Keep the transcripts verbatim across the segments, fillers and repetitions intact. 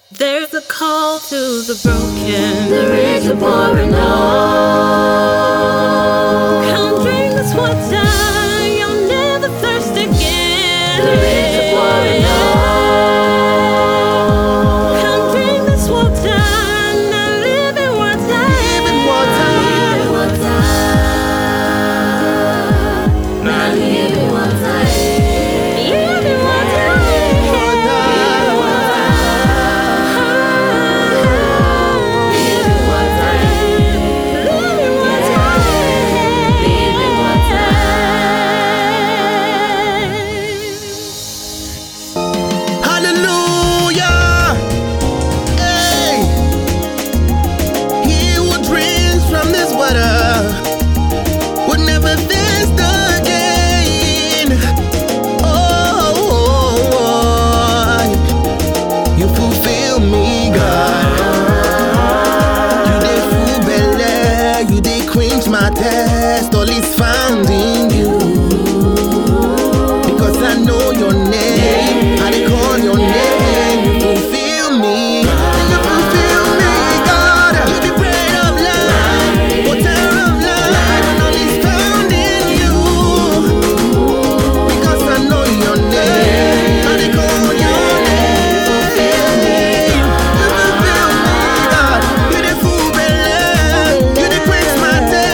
There's a call to the broken. There is a pouring out. Come drink this water, you'll never thirst again. There is a pouring out. Come drink this water, not living water. Living water. Living water. Not living water. Living water. My test, all is found in you. Because I know your name, I call your name. You fulfill me, you fulfill me, God. You the bread of life, water of life, and all is found in you. Because I know your name, I call your name. You fulfill me, God. You the full belly, you the quench my test.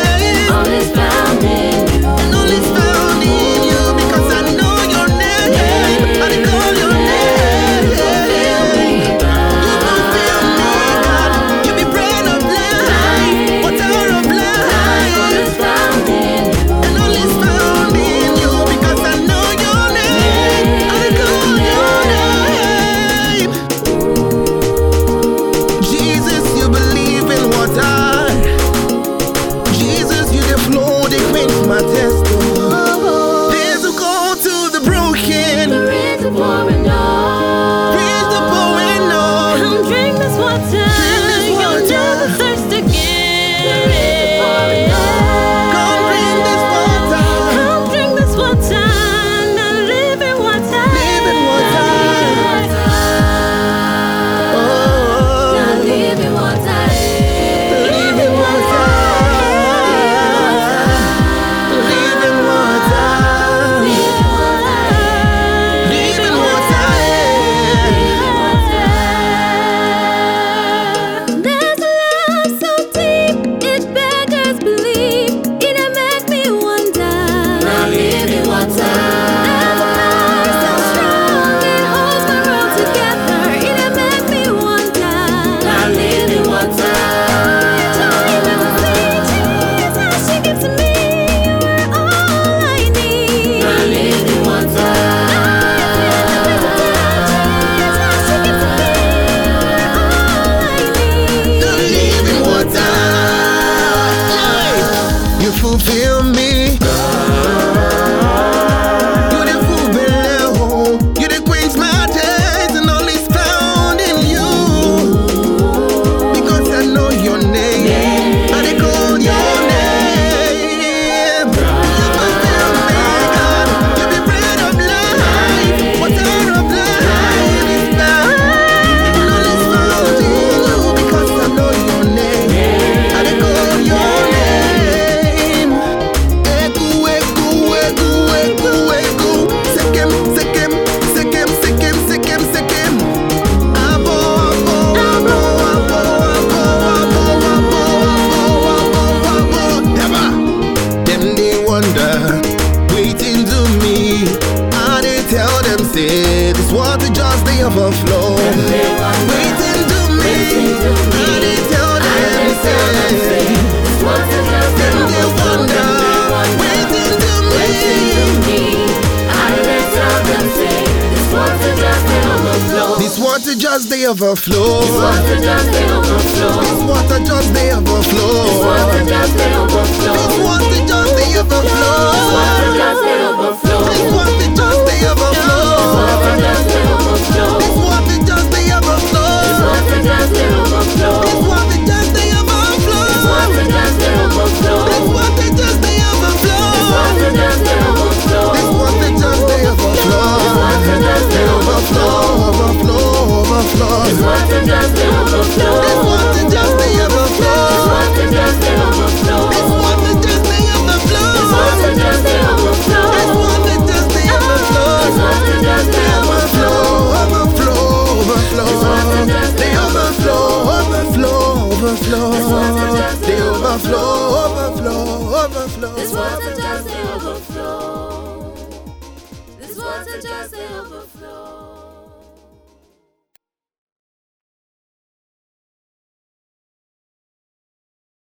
My test, oh. There's a call to the broken. There is a pouring out. There's a pouring out. Come drink this water, Drink this water. you'll never thirst again. There is a pouring out. Come drink this water. Come drink this water, not living water. Living water. Oh, Not living water. living water. Living water. Living water. There's a love so deep, it beggars belief. It make me wonder. Not living water. There's a power so strong, it holds my world together. It make me wonder. Not living water. Joy when I see Jesus, she gives to me. You are all I need. Not living water. Living water. You fulfill me. You the full belly, you the quench my taste, and all is found in you. Because I know your name, I dey call your name. You fulfill me, God. You the bread of life, water of life is found, and all is found in you. Because I know your name, I dey call your name. Egu, egu, egu, egu, egu. Sekem, sekem, sekem, sekem, sekem, sekem. Abo, abo, abo, abo, abo, abo, abo, abo, abo, abo. Never. Them they wonder, waiting to me. I they tell them say this water just they overflow. Waiting to me. I they tell them say. Them they wonder, waiting to me. This water just they overflow. This water just they overflow. This water just they overflow. This water just they overflow. This water just they overflow. This water just they overflow. This water just they overflow. This water just they overflow. This water just they overflow. This water just they overflow. This water just they overflow. This water just they overflow. This water just they overflow. This water just they overflow. This water just they overflow. Overflow, overflow. This water overflow, This water just the the overflow, overflow, overflow. This water just the overflow. This water just the overflow.